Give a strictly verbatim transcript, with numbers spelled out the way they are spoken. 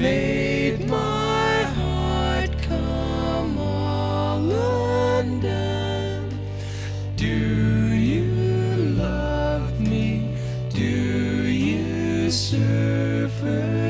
made my heart come all undone. Do you love me? Do you suffer?